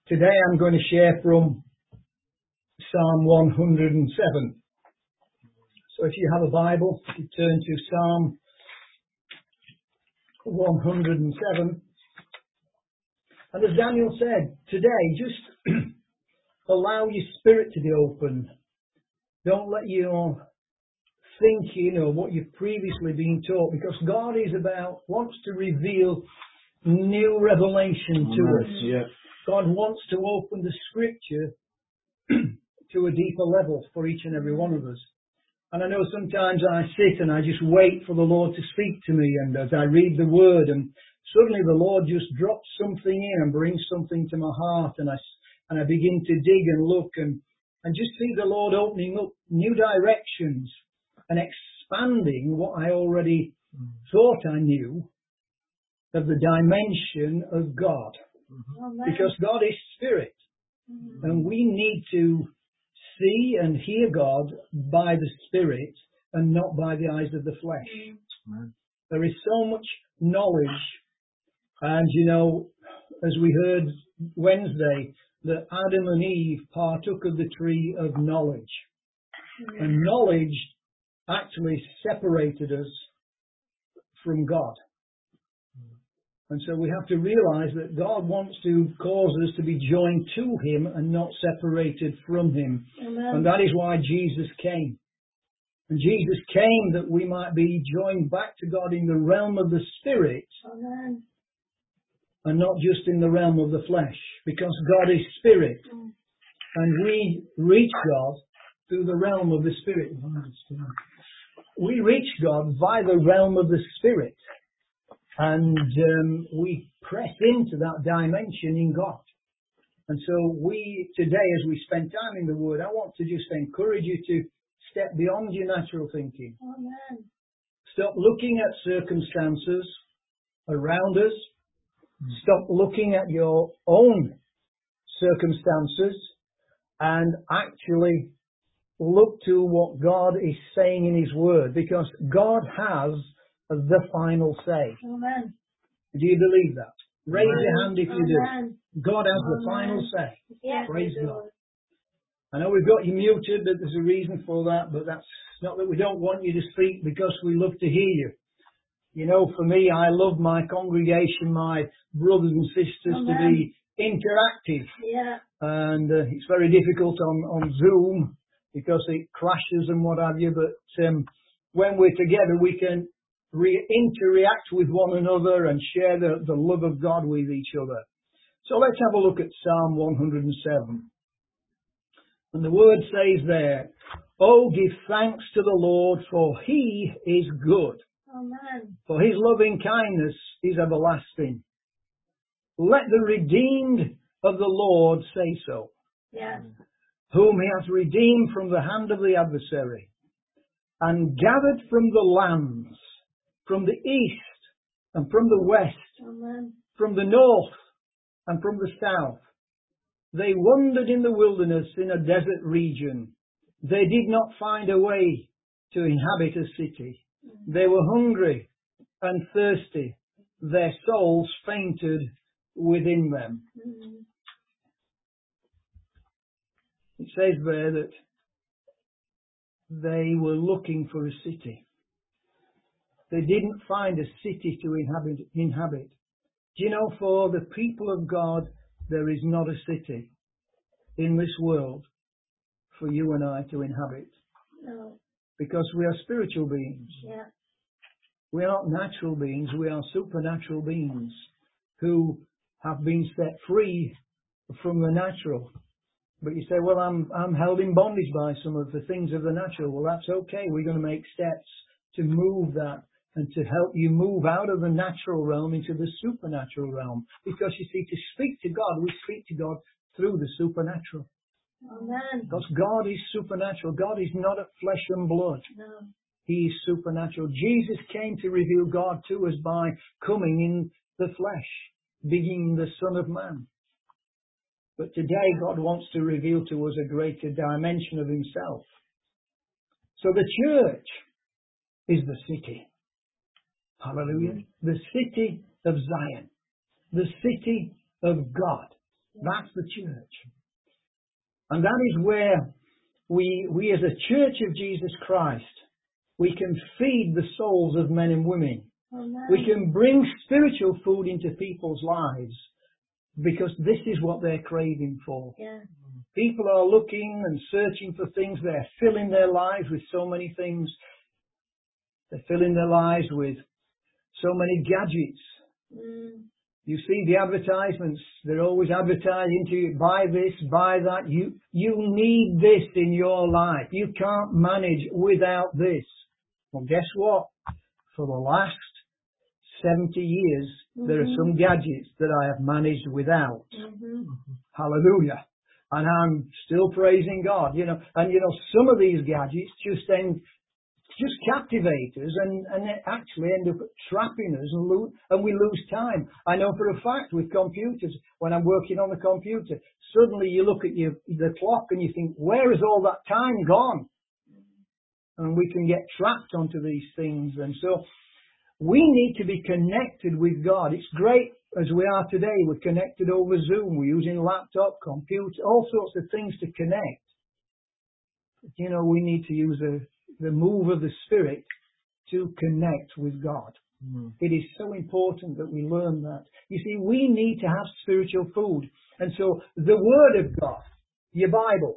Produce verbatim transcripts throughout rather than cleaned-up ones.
Today I'm going to share from Psalm one hundred seven. So if you have a Bible, you turn to Psalm one hundred seven. And as Daniel said, today just allow your spirit to be open. Don't let your thinking or what you've previously been taught, because God is about, wants to reveal new revelation to Amen. us. Yeah. God wants to open the scripture to a deeper level for each and every one of us. And I know sometimes I sit and I just wait for the Lord to speak to me, and as I read the word, and suddenly the Lord just drops something in and brings something to my heart, and I, and I begin to dig and look and, and just see the Lord opening up new directions and expanding what I already thought I knew of the dimension of God. Amen. Because God is spirit, Mm. and we need to see and hear God by the Spirit and not by the eyes of the flesh. Amen. There is so much knowledge, and you know, as we heard Wednesday, that Adam and Eve partook of the tree of knowledge, Mm. and knowledge actually separated us from God. And so we have to realize that God wants to cause us to be joined to Him and not separated from Him. Amen. And that is why Jesus came. And Jesus came that we might be joined back to God in the realm of the Spirit, Amen. and not just in the realm of the flesh. Because God is Spirit. Mm. And we reach God through the realm of the Spirit. We reach God via the realm of the Spirit. And um, we press into that dimension in God. And so we, today, as we spend time in the Word, I want to just encourage you to step beyond your natural thinking. Amen. Stop looking at circumstances around us. Stop looking at your own circumstances and actually look to what God is saying in His Word, because God has the final say. Amen. Do you believe that? Raise Amen. your hand if you do. Amen. God has Amen. the final say. Yes, Praise we do. God. I know we've got you muted, but there's a reason for that, but that's not that we don't want you to speak, because we love to hear you. You know, for me, I love my congregation, my brothers and sisters Amen. to be interactive. Yeah. And uh, it's very difficult on, on Zoom because it crashes and what have you, but um, when we're together, we can Re- interact with one another and share the, the love of God with each other. So let's have a look at Psalm one hundred seven. And the word says there, "Oh, give thanks to the Lord, for He is good, Amen. for His loving kindness is everlasting. Let the redeemed of the Lord say so, Yes. whom He has redeemed from the hand of the adversary, and gathered from the lands, from the east and from the west, Amen. from the north and from the south. They wandered in the wilderness in a desert region. They did not find a way to inhabit a city. They were hungry and thirsty. Their souls fainted within them." Mm. It says there that they were looking for a city. They didn't find a city to inhabit, inhabit. Do you know, for the people of God, there is not a city in this world for you and I to inhabit. No. Because we are spiritual beings. Yeah. We are not natural beings, we are supernatural beings who have been set free from the natural. But you say, well, I'm, I'm held in bondage by some of the things of the natural. Well, that's okay. We're going to make steps to move that and to help you move out of the natural realm into the supernatural realm. Because you see, to speak to God, we speak to God through the supernatural. Amen. Because God is supernatural. God is not of flesh and blood. No. He is supernatural. Jesus came to reveal God to us by coming in the flesh, being the Son of Man. But today God wants to reveal to us a greater dimension of Himself. So the church is the city. Hallelujah. The city of Zion. The city of God. That's the church. And that is where we, we as a church of Jesus Christ, we can feed the souls of men and women. Amen. We can bring spiritual food into people's lives because this is what they're craving for. Yeah. People are looking and searching for things. They're filling their lives with so many things. They're filling their lives with so many gadgets. Mm. You see the advertisements. They're always advertising to you, buy this, buy that. You, you need this in your life. You can't manage without this. Well, guess what? For the last seventy years, mm-hmm. there are some gadgets that I have managed without. Mm-hmm. Hallelujah. And I'm still praising God, you know. And, you know, some of these gadgets just end, just captivate us and, and actually end up trapping us and, lo- and we lose time. I know for a fact with computers, when I'm working on the computer, suddenly you look at your, the clock and you think, where has all that time gone? And we can get trapped onto these things. And so we need to be connected with God. It's great as we are today. We're connected over Zoom. We're using laptop, computer, all sorts of things to connect. But, you know, we need to use the, the move of the Spirit to connect with God. Mm. It is so important that we learn that. You see, we need to have spiritual food. And so the Word of God, your Bible,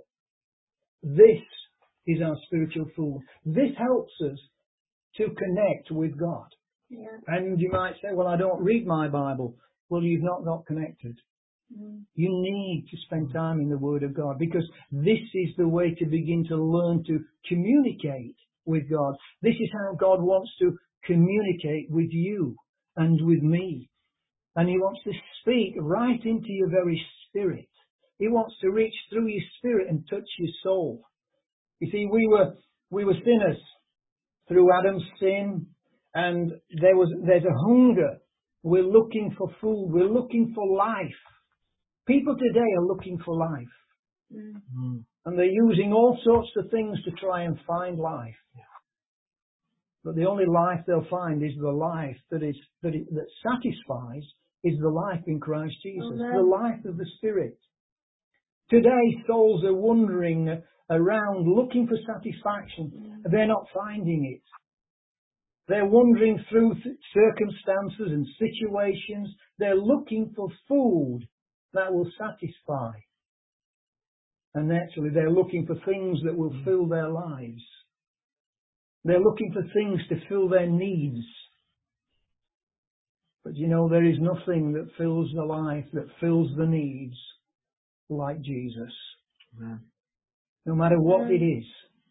this is our spiritual food. This helps us to connect with God. Yeah. And you might say, well, I don't read my Bible. Well, you've not got connected. Mm. You need to spend time in the Word of God because this is the way to begin to learn to communicate with God. This is how God wants to communicate with you and with me. And He wants to speak right into your very spirit. He wants to reach through your spirit and touch your soul. You see, we were we were sinners through Adam's sin, and there was there's a hunger. We're looking for food. We're looking for life. People today are looking for life, Mm. and they're using all sorts of things to try and find life. But the only life they'll find is the life that is that is, that satisfies. Is the life in Christ Jesus, Amen. the life of the Spirit. Today, souls are wandering around looking for satisfaction. They're not finding it. They're wandering through th- circumstances and situations. They're looking for food that will satisfy. And actually, they're looking for things that will fill their lives. They're looking for things to fill their needs. But you know, there is nothing that fills the life, that fills the needs like Jesus. Amen. No matter what it is,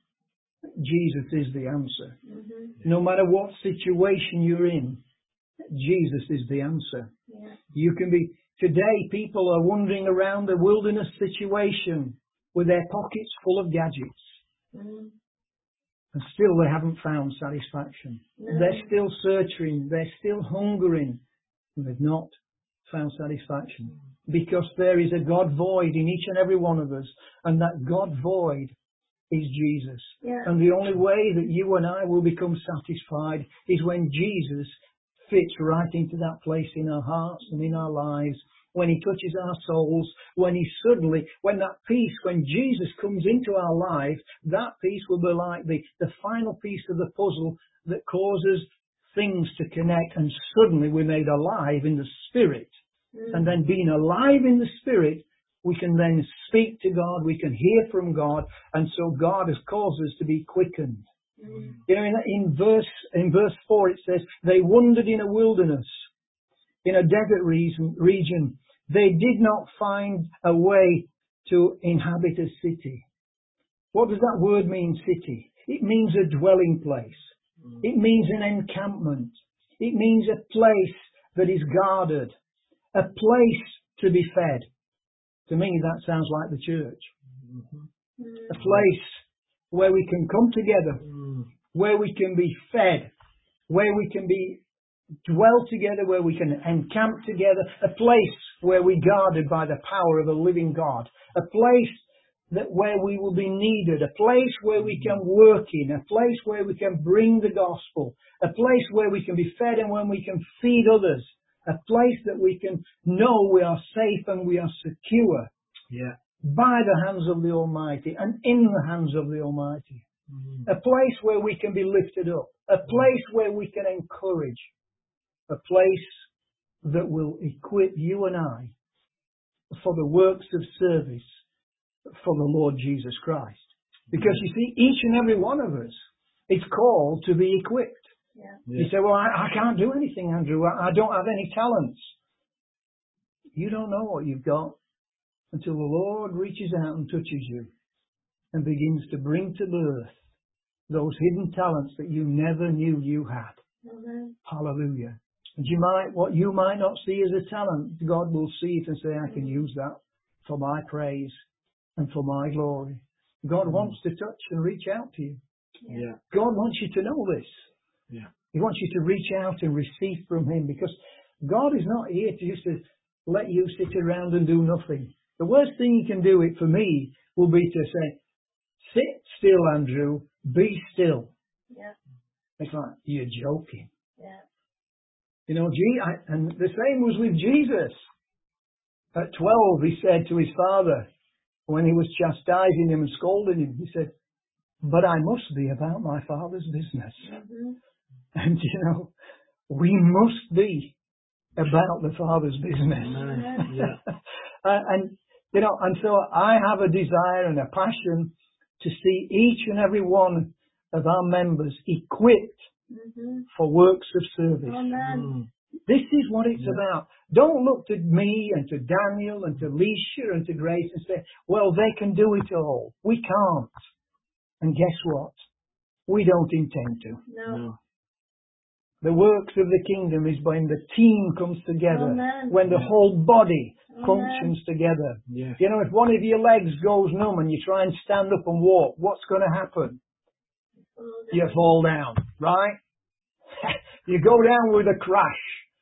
Jesus is the answer. Mm-hmm. No matter what situation you're in, Jesus is the answer. Yeah. You can be, today people are wandering around the wilderness situation with their pockets full of gadgets. Mm-hmm. And still they haven't found satisfaction. No. They're still searching, they're still hungering, and they've not found satisfaction. Because there is a God void in each and every one of us, and that God void is Jesus. Yeah. And the only way that you and I will become satisfied is when Jesus fits right into that place in our hearts and in our lives, when He touches our souls, when He suddenly, when that peace, when Jesus comes into our life, that peace will be like the, the final piece of the puzzle that causes things to connect, and suddenly we're made alive in the Spirit. Mm. And then being alive in the Spirit, we can then speak to God, we can hear from God, and so God has caused us to be quickened. Mm. You know, in, in verse in verse four it says, they wandered in a wilderness, in a desert region, region. They did not find a way to inhabit a city. What does that word mean, city? It means a dwelling place. Mm. It means an encampment. It means a place that is guarded, a place to be fed. To me, that sounds like the church. Mm-hmm. A place where we can come together, mm. where we can be fed, where we can be dwell together, where we can encamp together, a place where we're guarded by the power of a living God, a place that where we will be needed, a place where we can work in, a place where we can bring the gospel, a place where we can be fed and when we can feed others, A place that we can know we are safe and we are secure Yeah. by the hands of the Almighty and in the hands of the Almighty. Mm. A place where we can be lifted up. A place where we can encourage. A place that will equip you and I for the works of service for the Lord Jesus Christ. Because you see, each and every one of us is called to be equipped. Yeah. Yeah. You say, well, I, I can't do anything, Andrew. I, I don't have any talents. You don't know what you've got until the Lord reaches out and touches you and begins to bring to birth those hidden talents that you never knew you had. Mm-hmm. Hallelujah. And you might, what you might not see as a talent, God will see it and say, I can use that for my praise and for my glory. God wants to touch and reach out to you. Yeah. God wants you to know this. Yeah. He wants you to reach out and receive from Him, because God is not here to just to let you sit around and do nothing. The worst thing He can do it for me will be to say, sit still, Andrew, be still. Yeah. It's like, you're joking. Yeah. You know, gee, I, and the same was with Jesus. At twelve, He said to His Father, when He was chastising Him and scolding Him, He said, but I must be about my Father's business. Mm-hmm. And, you know, we must be about the Father's business. Amen. Yeah. uh, and, you know, and so I have a desire and a passion to see each and every one of our members equipped Mm-hmm. for works of service. Amen. Mm. This is what it's Yeah. about. Don't look to me and to Daniel and to Leisha and to Grace and say, well, they can do it all. We can't. And guess what? We don't intend to. No. No. The works of the kingdom is when the team comes together, Amen. when the whole body Amen. functions together. Yeah. You know, if one of your legs goes numb and you try and stand up and walk, what's going to happen? You fall down, right? You go down with a crash.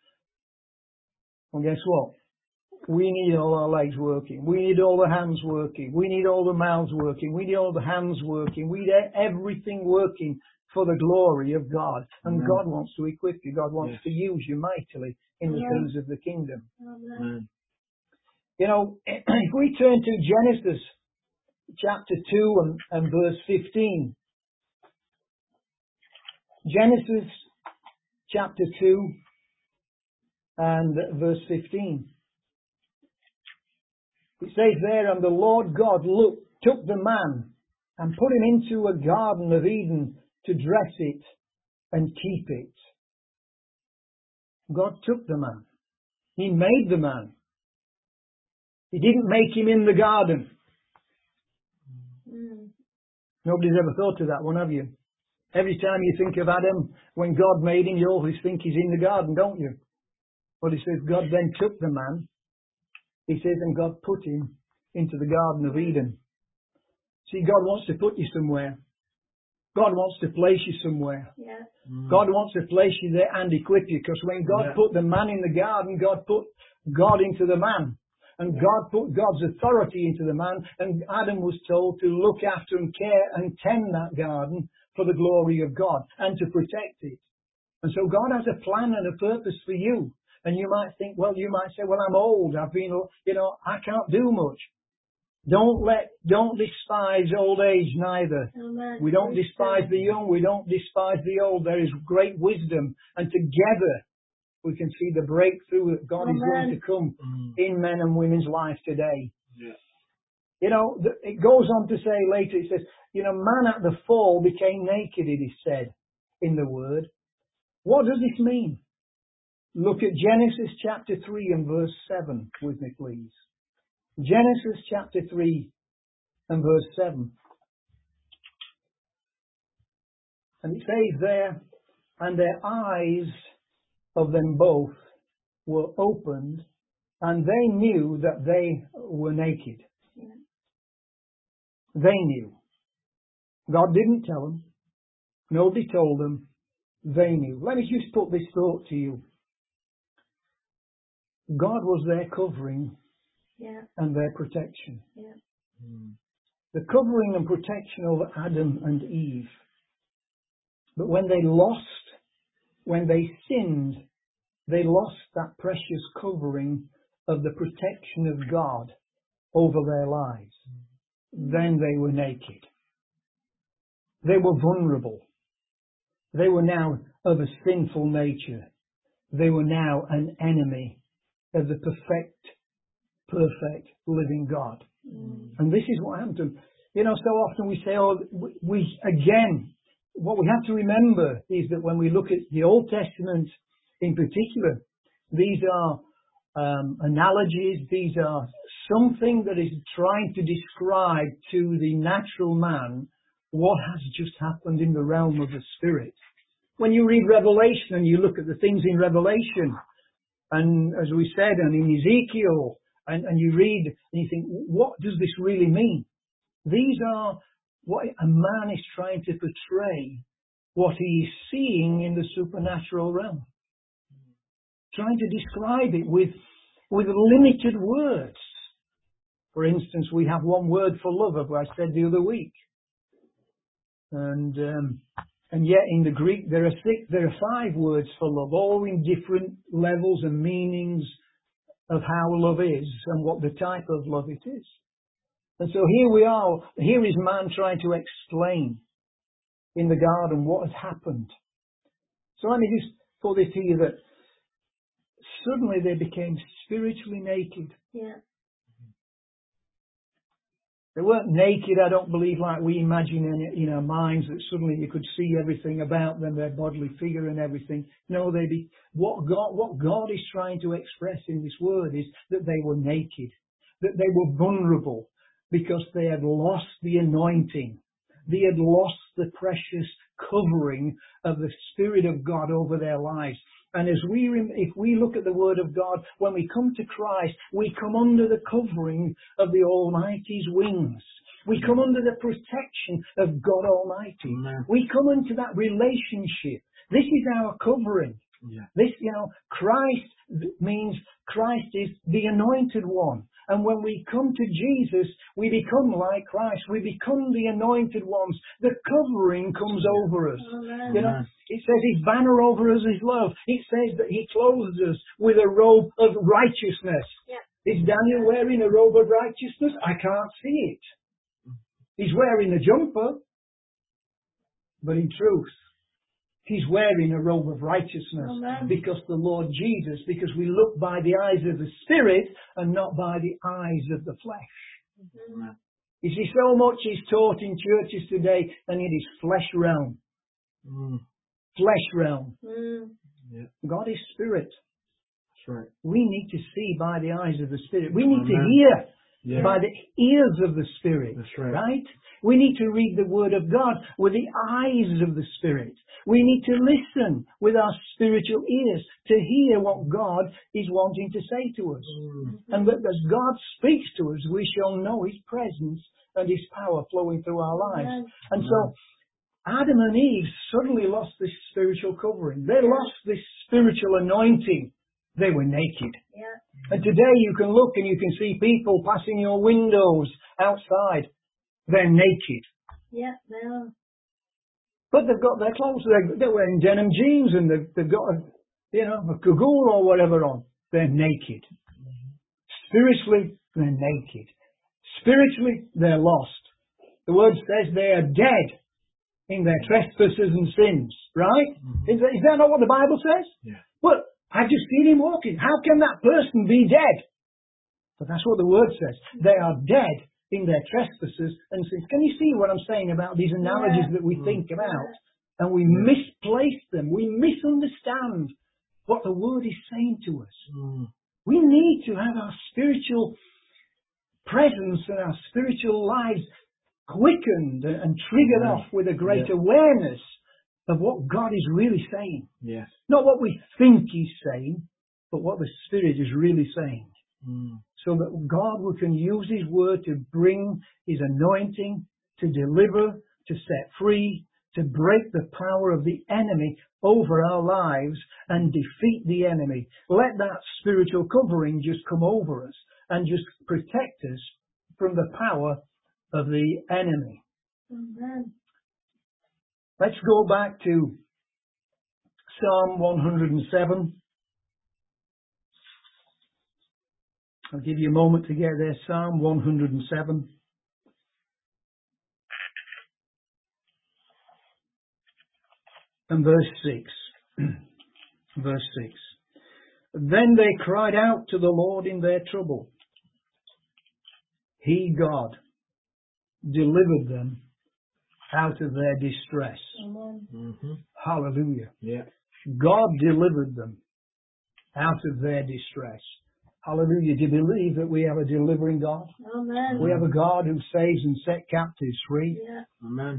Well, guess what? We need all our legs working. We need all the hands working. We need all the mouths working. We need all the hands working. We need everything working for the glory of God. And Amen. God wants to equip you. God wants Yes. to use you mightily in the Amen. things of the kingdom. Amen. Amen. You know, if we turn to Genesis chapter two and, and verse fifteen. Genesis chapter two and verse fifteen. It says there, and the Lord God looked, took the man and put him into a garden of Eden to dress it and keep it. God took the man. He made the man. He didn't make him in the garden. Mm. Nobody's ever thought of that one, have you? Every time you think of Adam, when God made him, you always think he's in the garden, don't you? But it says God then took the man. He says, and God put him into the Garden of Eden. See, God wants to put you somewhere. God wants to place you somewhere. Yeah. Mm. God wants to place you there and equip you. Because when God Yeah. put the man in the garden, God put God into the man. And Yeah. God put God's authority into the man. And Adam was told to look after and care and tend that garden for the glory of God and to protect it. And so God has a plan and a purpose for you. And you might think, well, you might say, well, I'm old. I've been, you know, I can't do much. Don't let, don't despise old age neither. Amen. We don't despise the young. We don't despise the old. There is great wisdom. And together we can see the breakthrough that God is going Amen. to come Mm. in men and women's life today. Yeah. You know, th- it goes on to say later, it says, you know, man at the fall became naked, it is said in the word. What does this mean? Look at Genesis chapter three and verse seven with me, please. Genesis chapter three and verse seven. And it says there, and their eyes of them both were opened, and they knew that they were naked. Yeah. They knew. God didn't tell them. Nobody told them. They knew. Let me just put this thought to you. God was their covering Yeah. and their protection. Yeah. Mm. The covering and protection over Adam and Eve. But when they lost, when they sinned, they lost that precious covering of the protection of God over their lives. Then they were naked. They were vulnerable. They were now of a sinful nature. They were now an enemy of the perfect, perfect living God. Mm. And this is what happened to them. You know, so often we say, oh, we, we, again, what we have to remember is that when we look at the Old Testament in particular, these are um, analogies, these are something that is trying to describe to the natural man what has just happened in the realm of the Spirit. When you read Revelation and you look at the things in Revelation, and as we said, and in Ezekiel, and, and you read and you think, what does this really mean? These are what a man is trying to portray, what he is seeing in the supernatural realm. Trying to describe it with, with limited words. For instance, we have one word for love, as I said the other week. And um, and yet in the Greek there are six, there are five words for love, all in different levels and meanings of how love is and what the type of love it is. And so here we are, here is man trying to explain in the garden what has happened. So let me just put this here, that suddenly they became spiritually naked. Yeah. They weren't naked, I don't believe, like we imagine in, in our minds, that suddenly you could see everything about them, their bodily figure and everything. No, they be what God what God is trying to express in this word is that they were naked, that they were vulnerable, because they had lost the anointing. They had lost the precious covering of the Spirit of God over their lives. And as we, if we look at the Word of God, when we come to Christ, we come under the covering of the Almighty's wings. We come under the protection of God Almighty. Amen. We come into that relationship. This is our covering. Yeah. This, you know, Christ means Christ is the anointed one. And when we come to Jesus, we become like Christ. We become the anointed ones. The covering comes over us. Amen. You know, it says His banner over us is love. It says that He clothes us with a robe of righteousness. Yeah. Is Daniel wearing a robe of righteousness? I can't see it. He's wearing a jumper. But in truth, He's wearing a robe of righteousness. Amen. Because the Lord Jesus, because we look by the eyes of the Spirit and not by the eyes of the flesh. Amen. You see, so much is taught in churches today, and it is flesh realm. Mm. Flesh realm. Mm. Yeah. God is Spirit. That's right. We need to see by the eyes of the Spirit. We need Amen. To hear yeah. by the ears of the Spirit. That's right. Right? We need to read the Word of God with the eyes of the Spirit. We need to listen with our spiritual ears to hear what God is wanting to say to us. Mm-hmm. And that as God speaks to us, we shall know His presence and His power flowing through our lives. Amen. And so Adam and Eve suddenly lost this spiritual covering. They lost this spiritual anointing. They were naked. Yeah. And today you can look and you can see people passing your windows outside. They're naked. Yeah, they are. But they've got their clothes. They're, they're wearing denim jeans and they've, they've got a, you know, a cagoule or whatever on. They're naked. Spiritually, they're naked. Spiritually, they're lost. The word says they are dead in their trespasses and sins. Right? Mm-hmm. Is, that, is that not what the Bible says? Yeah. But I've just seen him walking. How can that person be dead? But that's what the word says. They are dead in their trespasses and sins. Can you see what I'm saying about these analogies yeah. that we think about? And we yeah. misplace them. We misunderstand what the Word is saying to us. Mm. We need to have our spiritual presence and our spiritual lives quickened and triggered yeah. off with a great yeah. awareness of what God is really saying. Yes. Not what we think He's saying, but what the Spirit is really saying. Mm. So that God can use His Word to bring His anointing, to deliver, to set free, to break the power of the enemy over our lives and defeat the enemy. Let that spiritual covering just come over us and just protect us from the power of the enemy. Amen. Let's go back to Psalm one hundred seven. I'll give you a moment to get there. Psalm one hundred seven. And verse six. Verse six. Then they cried out to the Lord in their trouble. He, God, delivered them out of their distress. Amen. Mm-hmm. Hallelujah. Yeah. God delivered them out of their distress. Hallelujah. Do you believe that we have a delivering God? Amen. We have a God who saves and set captives free. Yeah. Amen.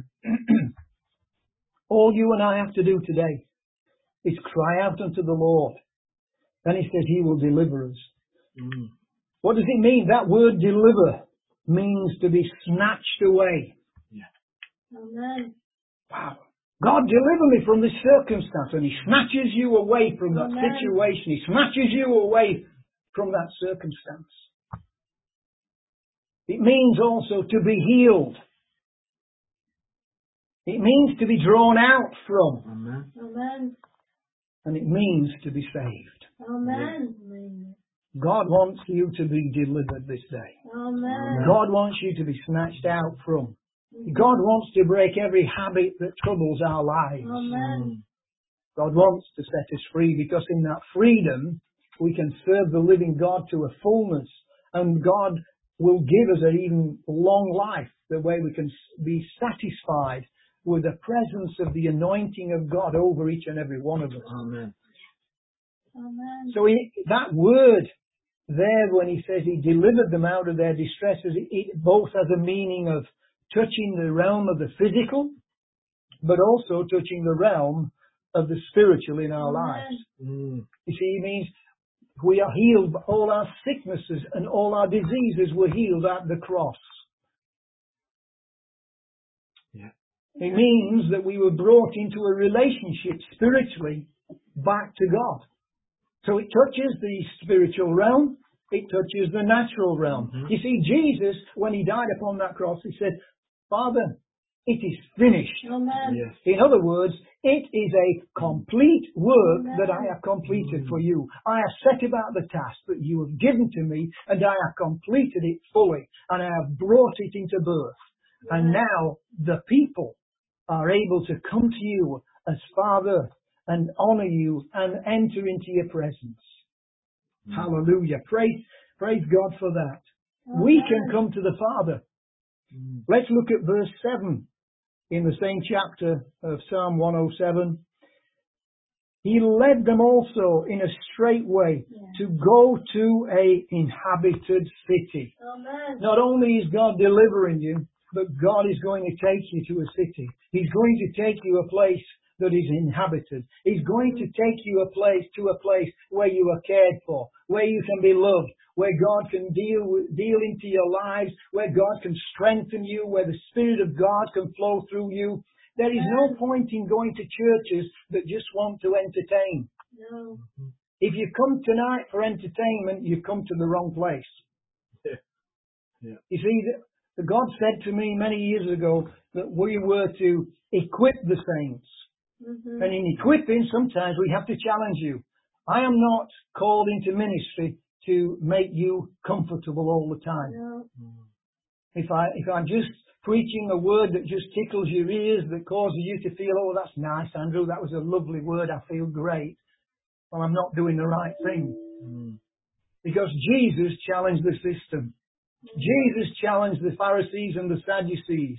All you and I have to do today is cry out unto the Lord. Then he says he will deliver us. Mm. What does it mean? That word deliver means to be snatched away. Yeah. Amen. Wow. God, deliver me from this circumstance. And he snatches you away from that Amen. situation. He snatches you away from that circumstance. It means also to be healed. It means to be drawn out from. Amen. Amen. And it means to be saved. Amen. Amen. God wants you to be delivered this day. Amen. God wants you to be snatched out from. God wants to break every habit that troubles our lives. Amen. God wants to set us free, because in that freedom we can serve the living God to a fullness, and God will give us an even long life, the way we can be satisfied with the presence of the anointing of God over each and every one of us. Amen. Amen. So he, that word there, when he says he delivered them out of their distresses, it, it both has a meaning of touching the realm of the physical, but also touching the realm of the spiritual in our Amen. lives. Mm. You see, it means we are healed. All our sicknesses and all our diseases were healed at the cross. Yeah. It means that we were brought into a relationship spiritually back to God. So it touches the spiritual realm. It touches the natural realm. Mm-hmm. You see, Jesus, when he died upon that cross, he said, Father, it is finished. Amen. Yes. In other words, it is a complete work Amen. that I have completed Mm. for you. I have set about the task that you have given to me, and I have completed it fully, and I have brought it into birth. Amen. And now the people are able to come to you as Father and honor you and enter into your presence. Mm. Hallelujah. Praise, praise God for that. Amen. We can come to the Father. Mm. Let's look at verse seven in the same chapter of Psalm one oh seven. He led them also in a straight way yeah. to go to a inhabited city. Amen. Not only is God delivering you, but God is going to take you to a city. He's going to take you a place that is inhabited. He's going to take you a place to a place where you are cared for, where you can be loved, where God can deal with, deal into your lives, where God can strengthen you, where the Spirit of God can flow through you. There is no point in going to churches that just want to entertain. No. If you come tonight for entertainment, you've come to the wrong place. Yeah. Yeah. You see, the, the God said to me many years ago that we were to equip the saints. Mm-hmm. And in equipping, sometimes we have to challenge you. I am not called into ministry to make you comfortable all the time. No. If I, if I'm just preaching a word that just tickles your ears, that causes you to feel, oh, that's nice, Andrew, that was a lovely word, I feel great. Well, I'm not doing the right thing. Mm. Because Jesus challenged the system. Jesus challenged the Pharisees and the Sadducees.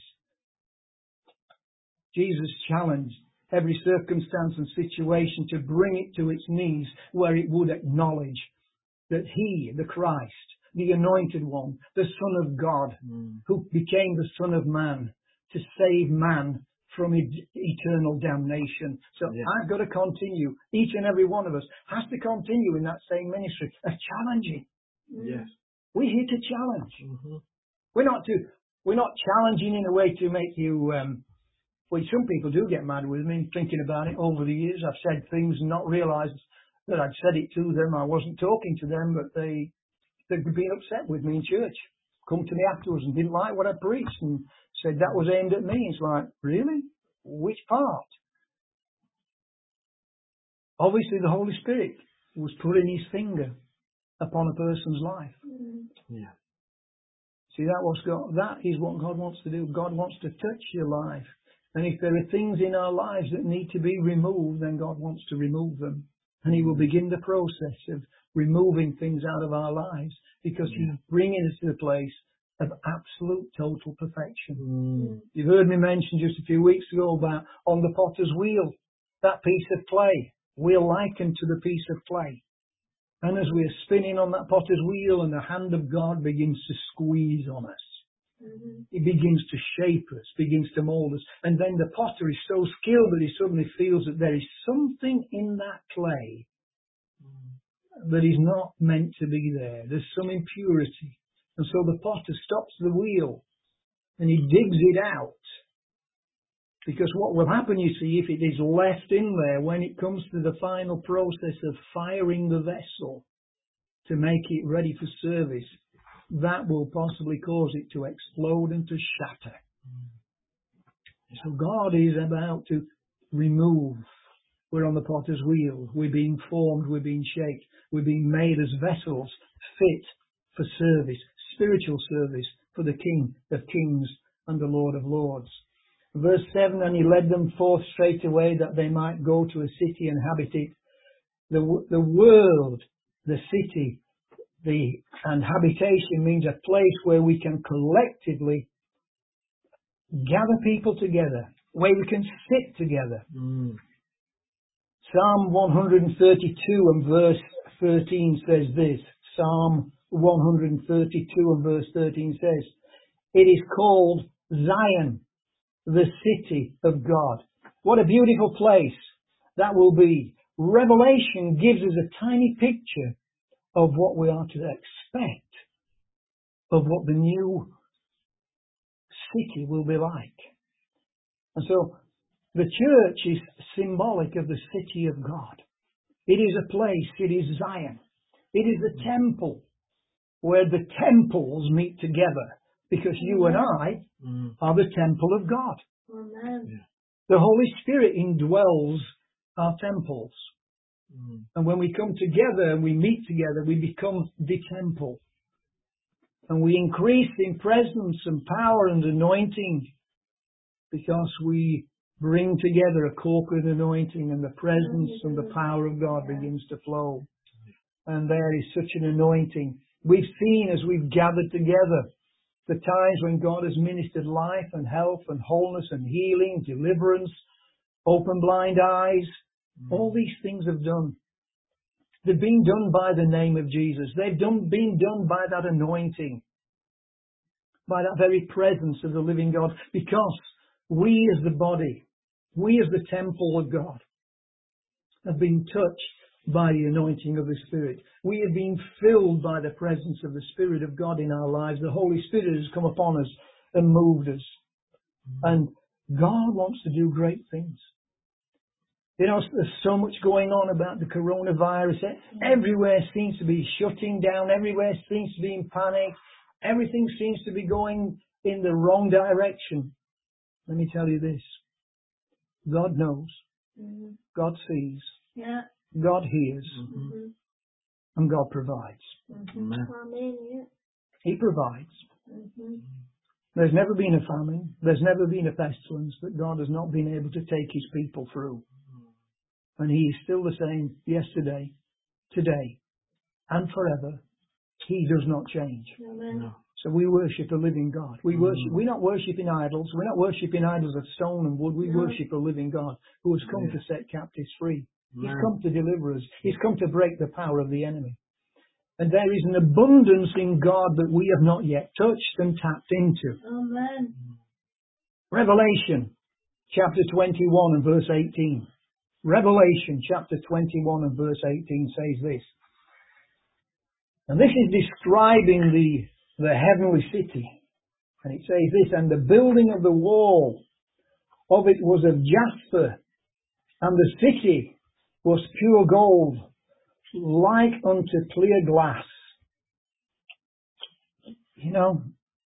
Jesus challenged every circumstance and situation to bring it to its knees, where it would acknowledge that he, the Christ, the anointed one, the Son of God, mm. who became the Son of Man to save man from e- eternal damnation. So Yeah. I've got to continue. Each and every one of us has to continue in that same ministry of challenging. Yes. We're here to challenge. Mm-hmm. We're not to. We're not challenging in a way to make you. Um, well, some people do get mad with me. Thinking about it over the years, I've said things and not realised that I'd said it to them. I wasn't talking to them, but they they'd been upset with me in church. Come to me afterwards and didn't like what I preached and said that was aimed at me. It's like, really? Which part? Obviously, the Holy Spirit was putting his finger upon a person's life. Yeah. See, that was God, that is what God wants to do. God wants to touch your life. And if there are things in our lives that need to be removed, then God wants to remove them. And He will begin the process of removing things out of our lives, because Yeah. He's bringing us to the place of absolute total perfection. Mm. You've heard me mention just a few weeks ago about on the potter's wheel, that piece of clay. We're likened to the piece of clay. And as we're spinning on that potter's wheel and the hand of God begins to squeeze on us, mm-hmm. He begins to shape us, begins to mold us. And then the potter is so skilled that he suddenly feels that there is something in that clay that is not meant to be there. There's some impurity. And so the potter stops the wheel and he digs it out. Because what will happen, you see, if it is left in there, when it comes to the final process of firing the vessel to make it ready for service, that will possibly cause it to explode and to shatter. So God is about to remove. We're on the potter's wheel. We're being formed. We're being shaped. We're being made as vessels fit for service, spiritual service for the King of Kings and the Lord of Lords. Verse seven, and He led them forth straight away that they might go to a city and habit it. The, the world, the city, the and habitation means a place where we can collectively gather people together, where we can sit together. Mm. Psalm one thirty-two and verse thirteen says this. Psalm one thirty-two and verse thirteen says, it is called Zion, the city of God. What a beautiful place that will be. Revelation gives us a tiny picture of what we are to expect, of what the new city will be like. And so the church is symbolic of the city of God. It is a place, it is Zion. It is the temple where the temples meet together, because you and I are the temple of God. Amen. The Holy Spirit indwells our temples. Mm. And when we come together and we meet together, we become the temple. And we increase in presence and power and anointing, because we bring together a corporate anointing, and the presence and the power of God begins to flow. And there is such an anointing. We've seen as we've gathered together the times when God has ministered life and health and wholeness and healing, deliverance, open blind eyes. Mm. All these things have done. They've been done by the name of Jesus. They've done, been done by that anointing, by that very presence of the living God, because we as the body, we as the temple of God, have been touched by the anointing of the Spirit. We have been filled by the presence of the Spirit of God in our lives. The Holy Spirit has come upon us and moved us. And God wants to do great things. You know, there's so much going on about the coronavirus. Everywhere seems to be shutting down. Everywhere seems to be in panic. Everything seems to be going in the wrong direction. Let me tell you this. God knows. Mm-hmm. God sees. Yeah. God hears. Mm-hmm. And God provides. Mm-hmm. Amen. Yeah. He provides. Mm-hmm. There's never been a famine. There's never been a pestilence that God has not been able to take His people through. And He is still the same yesterday, today, and forever. He does not change. Amen. No. So we worship a living God. We worship. We're not worshipping idols. We're not worshipping idols of stone and wood. We no. worship a living God who has come yeah. to set captives free. He's no. come to deliver us. He's come to break the power of the enemy. And there is an abundance in God that we have not yet touched and tapped into. Amen. Revelation chapter twenty-one and verse eighteen. Revelation chapter twenty-one and verse eighteen says this. And this is describing the, the heavenly city. And it says this, and the building of the wall of it was of jasper, and the city was pure gold, like unto clear glass. You know,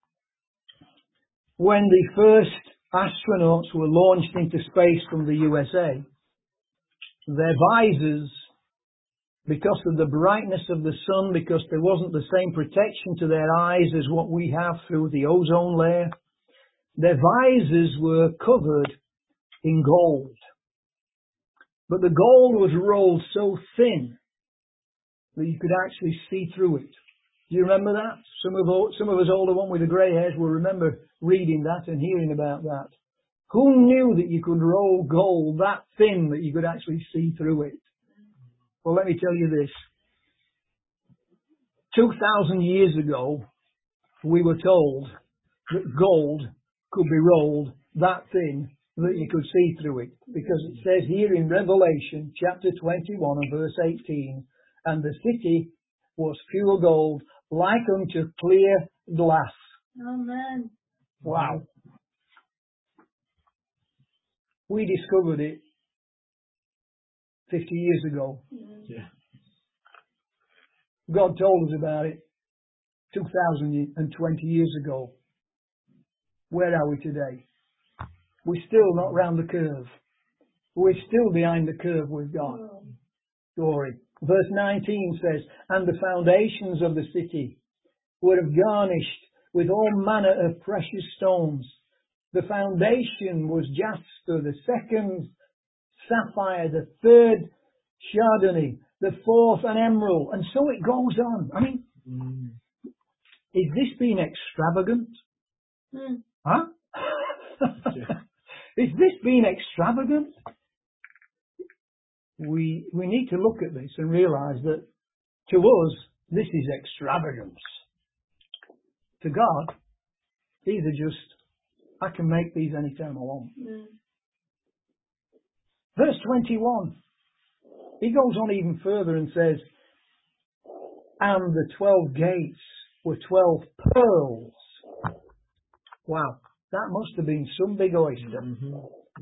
when the first astronauts were launched into space from the U S A, their visors because of the brightness of the sun, because there wasn't the same protection to their eyes as what we have through the ozone layer, their visors were covered in gold. But the gold was rolled so thin that you could actually see through it. Do you remember that? Some of, some of us older ones with the grey hairs will remember reading that and hearing about that. Who knew that you could roll gold that thin that you could actually see through it? Well, let me tell you this. two thousand years ago, we were told that gold could be rolled that thin that you could see through it. Because it says here in Revelation chapter twenty-one and verse eighteen, and the city was pure gold, like unto clear glass. Amen. Wow. We discovered it fifty years ago. Yeah. God told us about it two thousand twenty years ago. Where are we today? We're still not round the curve. We're still behind the curve with God. Glory. Verse nineteen says, and the foundations of the city were garnished with all manner of precious stones. The foundation was jasper, the second sapphire, the third chardonnay, the fourth an emerald, and so it goes on. I mean, mm. is this being extravagant? Mm. Huh? Is this being extravagant? We we need to look at this and realise that to us, this is extravagance. To God, these are just, I can make these anytime I want. Mm. Verse twenty-one, he goes on even further and says, and the twelve gates were twelve pearls. Wow, that must have been some big oyster. Mm-hmm.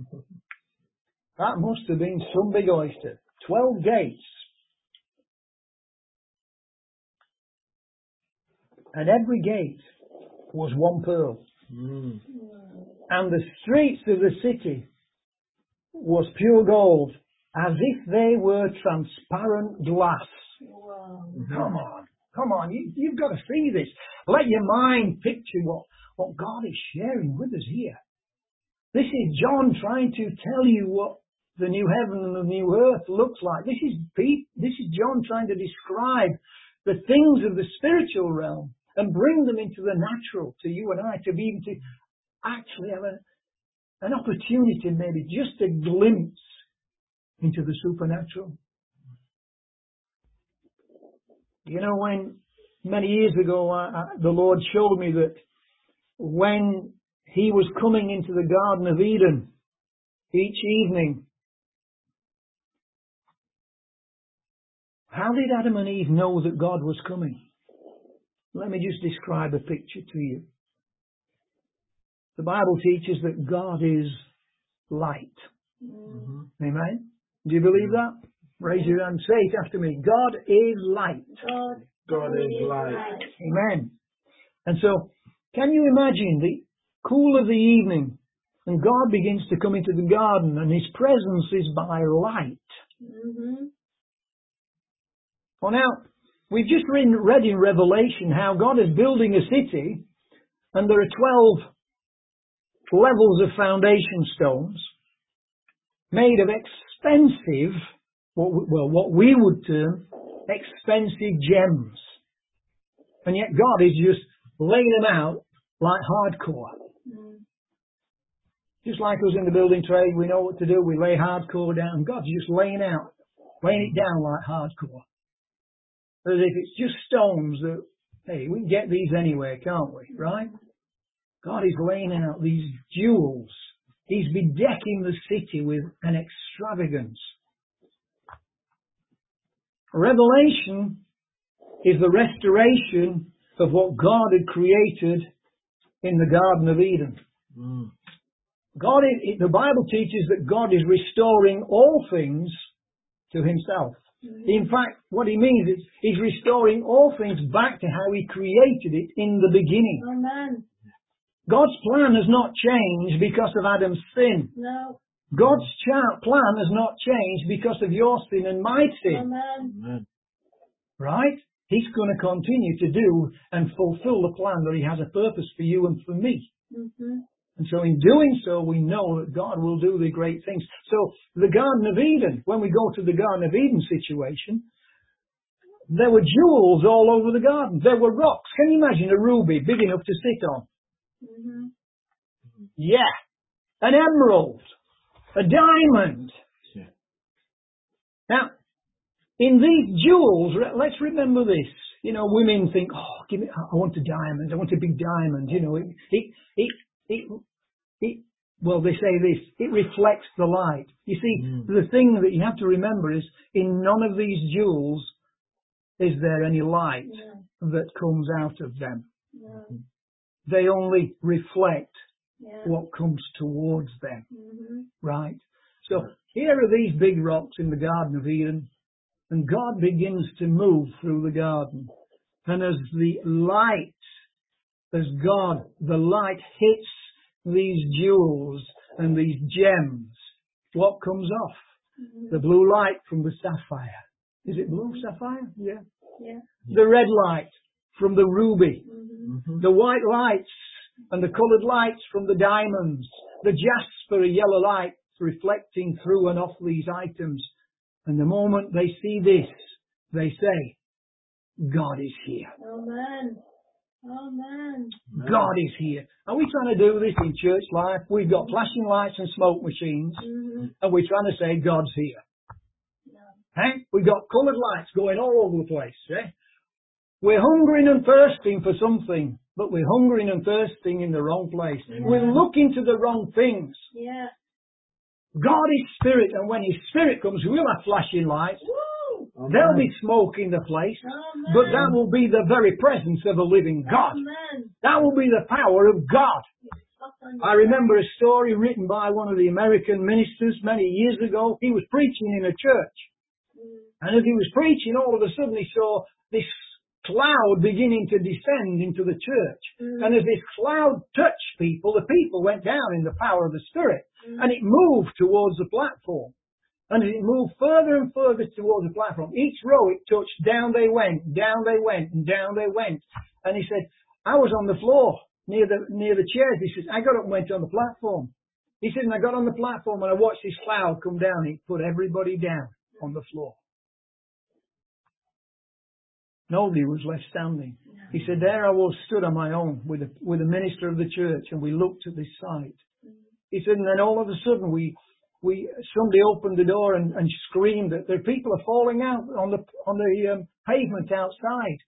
That must have been some big oyster. Twelve gates. And every gate was one pearl. Mm. And the streets of the city was pure gold, as if they were transparent glass. Wow. Mm-hmm. Come on, come on, you, you've got to see this. Let your mind picture what, what God is sharing with us here. This is John trying to tell you what the new heaven and the new earth looks like. This is Pete, this is John trying to describe the things of the spiritual realm and bring them into the natural to you and I, to be able to actually have a, an opportunity, maybe just a glimpse into the supernatural. You know, when many years ago I, I, the Lord showed me that when he was coming into the Garden of Eden each evening, how did Adam and Eve know that God was coming? Let me just describe a picture to you. The Bible teaches that God is light. Mm-hmm. Amen? Do you believe that? Raise your hand, say it after me. God is light. God, God is light. Amen. And so, can you imagine the cool of the evening and God begins to come into the garden and his presence is by light? Mm-hmm. Well, now, we've just read, read in Revelation how God is building a city and there are twelve levels of foundation stones made of expensive, well, what we would term expensive gems. And yet God is just laying them out like hardcore. Mm. Just like us in the building trade, we know what to do. We lay hardcore down. God's just laying out, laying it down like hardcore. As if it's just stones that, hey, we can get these anywhere, can't we? Right? God is laying out these jewels. He's bedecking the city with an extravagance. Revelation is the restoration of what God had created in the Garden of Eden. Mm. God, is, the Bible teaches that God is restoring all things to himself. In fact, what he means is he's restoring all things back to how he created it in the beginning. Amen. God's plan has not changed because of Adam's sin. No. God's cha- plan has not changed because of your sin and my sin. Amen. Right? He's going to continue to do and fulfill the plan that He has a purpose for you and for me. Mm-hmm. And so in doing so, we know that God will do the great things. So the Garden of Eden, when we go to the Garden of Eden situation, there were jewels all over the garden. There were rocks. Can you imagine a ruby big enough to sit on? Mm-hmm. Yeah. An emerald. A diamond. Yeah. Now, in these jewels, let's remember this. You know, women think, oh, give me, I want a diamond. I want a big diamond. You know, it, it, it, it, it well, they say this, it reflects the light. You see, Mm. the thing that you have to remember is, in none of these jewels is there any light Yeah. that comes out of them. Yeah. They only reflect Yeah. what comes towards them. Mm-hmm. Right? So here are these big rocks in the Garden of Eden, and God begins to move through the garden. And as the light, as God, the light hits these jewels and these gems, what comes off? Mm-hmm. The blue light from the sapphire. Is it blue sapphire? Yeah. Yeah. The red light from the ruby. Mm-hmm. The white lights and the coloured lights from the diamonds. The jasper, yellow light reflecting through and off these items. And the moment they see this, they say, God is here. Amen. Amen. God is here. Are we trying to do this in church life? We've got flashing lights and smoke machines, Mm-hmm. and we're trying to say God's here. Yeah. Eh? We've got coloured lights going all over the place. Eh? We're hungering and thirsting for something, but we're hungering and thirsting in the wrong place. Yeah. We're looking to the wrong things. Yeah. God is spirit, and when His spirit comes, we'll have flashing lights. Woo! There'll be smoke in the place, Amen. but that will be the very presence of a living God. Amen. That will be the power of God. I remember a story written by one of the American ministers many years ago. He was preaching in a church. Mm. And as he was preaching, all of a sudden he saw this cloud beginning to descend into the church. Mm. And as this cloud touched people, the people went down in the power of the Spirit. Mm. And it moved towards the platform. And as it moved further and further towards the platform, each row it touched, down they went, down they went, and down they went. And he said, I was on the floor near the near the chairs. He says, I got up and went on the platform. He said, and I got on the platform and I watched this cloud come down. He put everybody down on the floor. Nobody was left standing. He said, there I was, stood on my own with a, with a minister of the church, and we looked at this sight. He said, and then all of a sudden we we somebody opened the door and, and screamed that the people are falling out on the on the um, pavement outside.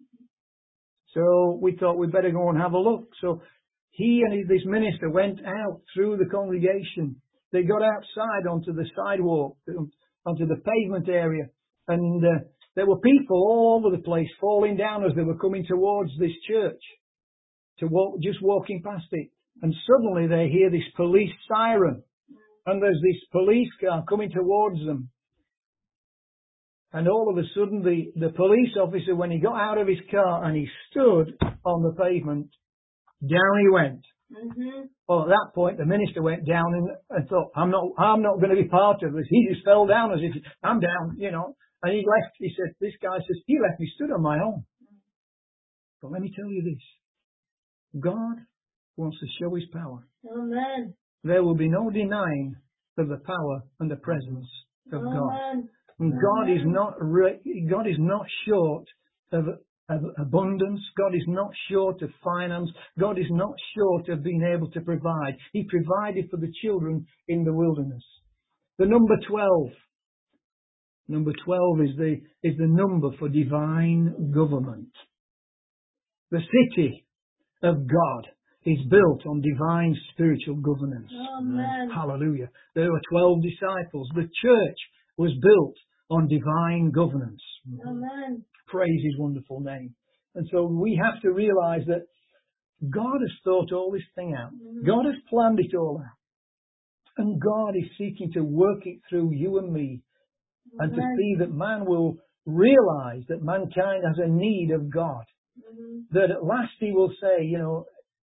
So we thought we'd better go and have a look. So he and this minister went out through the congregation. They got outside onto the sidewalk, onto the pavement area, and uh, there were people all over the place falling down as they were coming towards this church, to walk, just walking past it. And suddenly they hear this police siren, and there's this police car coming towards them. And all of a sudden the, the police officer, when he got out of his car and he stood on the pavement, down he went. Mm-hmm. Well, at that point, the minister went down and, and thought, I'm not, I'm not going to be part of this. He just fell down as if, I'm down, you know. And he left, he said, this guy says, he left me stood on my own. But let me tell you this. God wants to show His power. Amen. There will be no denying of the power and the presence of God. Amen. And God is not re- God is not short of, of abundance. God is not short of finance. God is not short of being able to provide. He provided for the children in the wilderness. The number twelve. Number twelve is the is the number for divine government. The city of God is built on divine spiritual governance. Amen. Hallelujah. There were twelve disciples. The church was built on divine governance. Amen. Praise His wonderful name. And so we have to realize that God has thought all this thing out. Mm-hmm. God has planned it all out. And God is seeking to work it through you and me. And to Amen. see that man will realize that mankind has a need of God. Mm-hmm. That at last he will say, you know,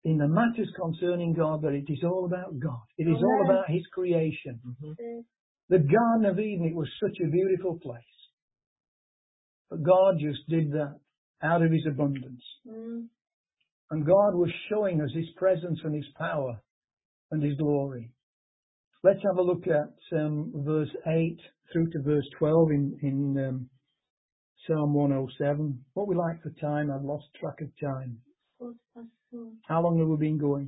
in the matters concerning God, that it is all about God. It is all Amen. about His creation. Mm-hmm. Yes. The Garden of Eden, it was such a beautiful place. But God just did that out of His abundance. Mm. And God was showing us His presence and His power and His glory. Let's have a look at um, verse eight through to verse twelve in, in um, Psalm one oh seven. What we like for time, I've lost track of time. Quarter past four. How long have we been going?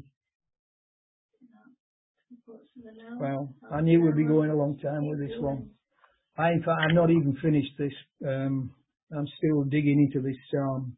Quarter to an hour. Well, I Half knew an we'd be hour. going a long time with this one. I, in fact, I've not even finished this. Um, I'm still digging into this psalm.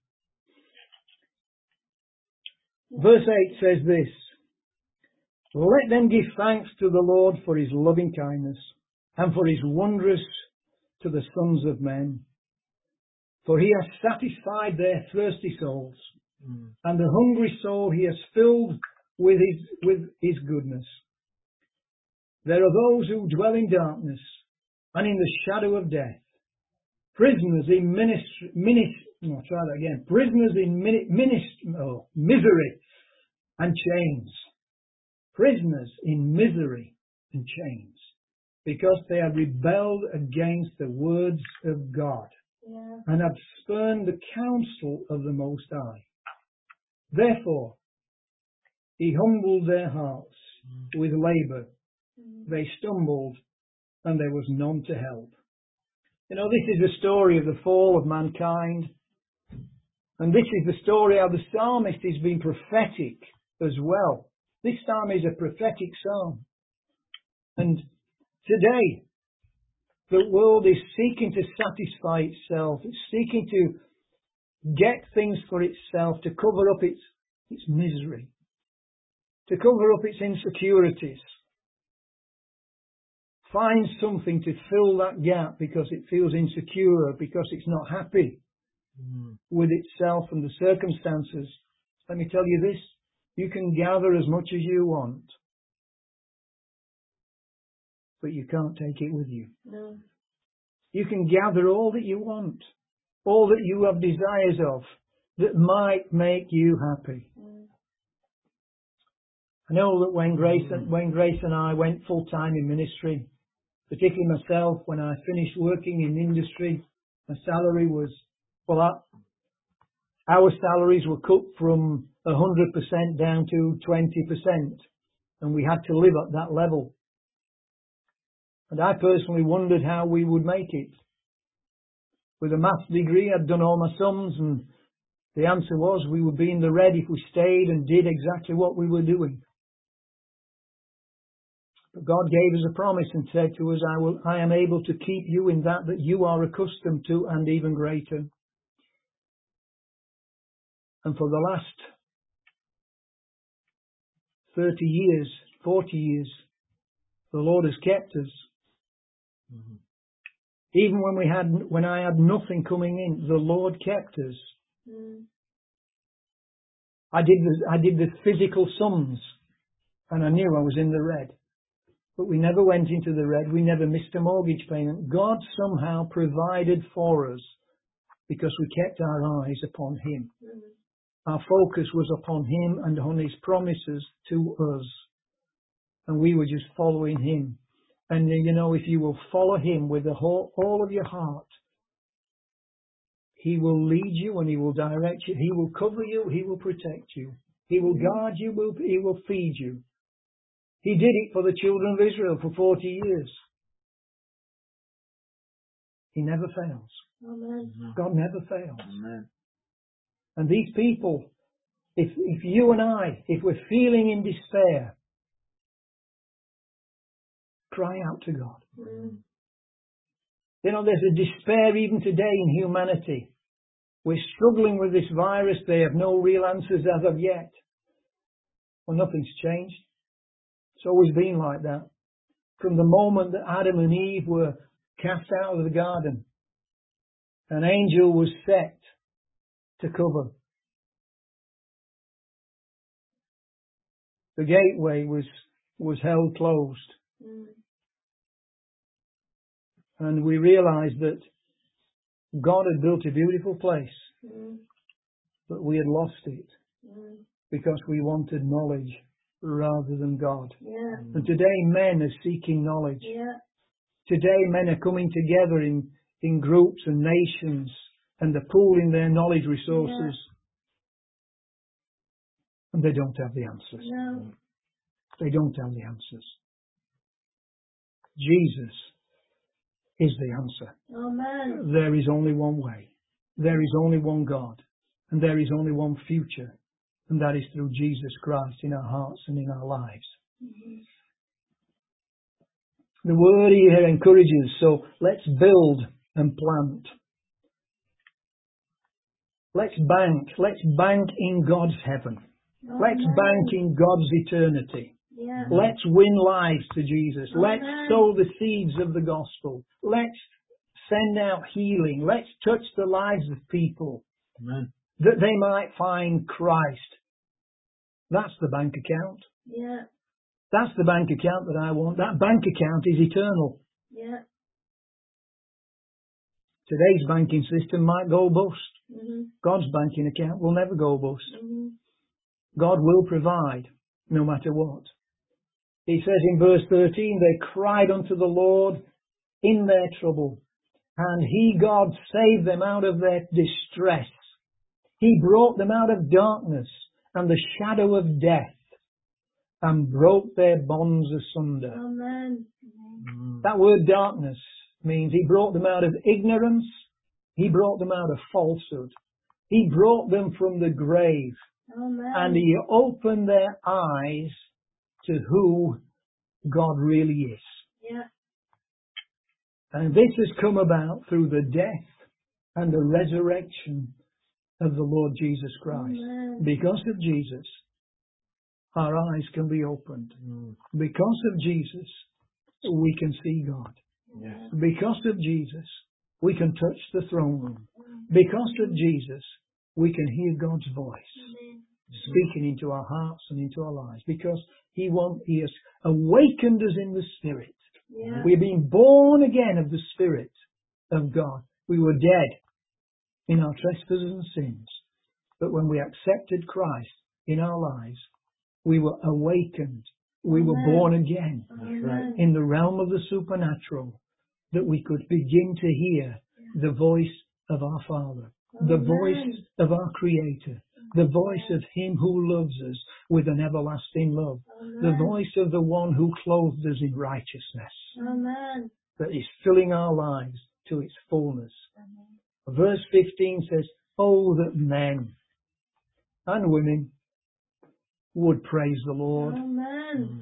Verse eight says this: Let them give thanks to the Lord for His loving kindness and for His wondrous to the sons of men. For He has satisfied their thirsty souls, Mm. and the hungry soul He has filled with His, with His goodness. There are those who dwell in darkness and in the shadow of death, prisoners in ministry, minis, no, try that again, prisoners in mini, minis, oh, misery and chains. Prisoners in misery and chains, because they have rebelled against the words of God Yeah. and have spurned the counsel of the Most High. Therefore, He humbled their hearts with labour. Mm. They stumbled, and there was none to help. You know, this is the story of the fall of mankind. And this is the story how the psalmist has been prophetic as well. This psalm is a prophetic psalm. And today, the world is seeking to satisfy itself. It's seeking to get things for itself, to cover up its, its misery, to cover up its insecurities. Find something to fill that gap because it feels insecure, because it's not happy Mm. with itself and the circumstances. Let me tell you this: you can gather as much as you want, but you can't take it with you. No. You can gather all that you want, all that you have desires of, that might make you happy. Mm. I know that when Grace and, when Grace and I went full time in ministry, particularly myself, when I finished working in industry, my salary was, well, our, our salaries were cut from one hundred percent down to twenty percent, and we had to live at that level. And I personally wondered how we would make it. With a maths degree, I'd done all my sums, and the answer was we would be in the red if we stayed and did exactly what we were doing. But God gave us a promise and said to us, I will, I am able to keep you in that that you are accustomed to, and even greater. And for the last thirty years, forty years, the Lord has kept us. Mm-hmm. Even when we had, when I had nothing coming in, the Lord kept us. Mm. I did the, I did the physical sums, and I knew I was in the red. But we never went into the red. We never missed a mortgage payment. God somehow provided for us because we kept our eyes upon Him. Mm. Our focus was upon Him and on His promises to us. And we were just following Him. And you know, if you will follow Him with the whole, all of your heart, He will lead you and He will direct you. He will cover you. He will protect you. He will guard you. He will feed you. He did it for the children of Israel for forty years. He never fails. Amen. God never fails. Amen. And these people, if, if you and I, if we're feeling in despair, cry out to God. Mm. You know, there's a despair even today in humanity. We're struggling with this virus. They have no real answers as of yet. Well, nothing's changed. It's always been like that. From the moment that Adam and Eve were cast out of the garden, an angel was set to cover. The gateway was, was held closed. Mm. And we realized that God had built a beautiful place, Mm. but we had lost it. Mm. because we wanted knowledge rather than God. Yeah. And today men are seeking knowledge. Yeah. Today men are coming together in, in groups and nations, and they're pooling their knowledge resources. And they don't have the answers. No. They don't have the answers. Jesus is the answer. Amen. There is only one way. There is only one God. And there is only one future. And that is through Jesus Christ in our hearts and in our lives. Mhm. The word here encourages, so let's build and plant. Let's bank. Let's bank in God's heaven. Let's Amen. bank in God's eternity. Yeah. Let's win lives to Jesus. Let's Amen. sow the seeds of the gospel. Let's send out healing. Let's touch the lives of people Amen. that they might find Christ. That's the bank account. Yeah. That's the bank account that I want. That bank account is eternal. Yeah. Today's banking system might go bust. Mhm. God's banking account will never go bust. Mhm. God will provide no matter what. He says in verse thirteen, they cried unto the Lord in their trouble, and He, God, saved them out of their distress. He brought them out of darkness and the shadow of death, and broke their bonds asunder. Amen. Mm. That word darkness means He brought them out of ignorance. He brought them out of falsehood. He brought them from the grave. Amen. And He opened their eyes to who God really is. Yeah. And this has come about through the death and the resurrection of the Lord Jesus Christ. Amen. Because of Jesus, our eyes can be opened. Mm. Because of Jesus, we can see God. Yes. Because of Jesus, we can touch the throne room. Because of Jesus, we can hear God's voice Amen. speaking into our hearts and into our lives. Because He want, He has awakened us in the Spirit. Yeah. We've been born again of the Spirit of God. We were dead in our trespasses and sins. But when we accepted Christ in our lives, we were awakened. We were Amen. born again That's right. Amen. in the realm of the supernatural, that we could begin to hear the voice of our Father, the Amen. voice of our Creator, the voice of Him who loves us with an everlasting love, the Amen. voice of the one who clothed us in righteousness, Amen. that is filling our lives to its fullness. Amen. Verse fifteen says, oh, that men and women would praise the Lord. Amen. Mm.